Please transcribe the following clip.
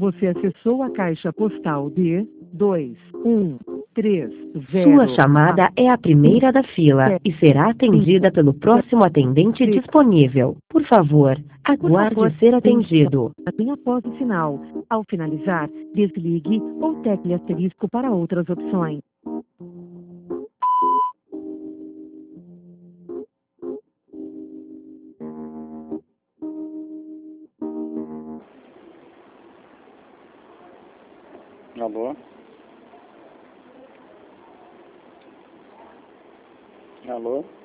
Você acessou a caixa postal de 2130. Sua chamada é a primeira da fila e será atendida pelo próximo atendente disponível. Por favor, aguarde ser atendido. Bem após o sinal. Ao finalizar, desligue ou tecle asterisco para outras opções. Alô? Alô?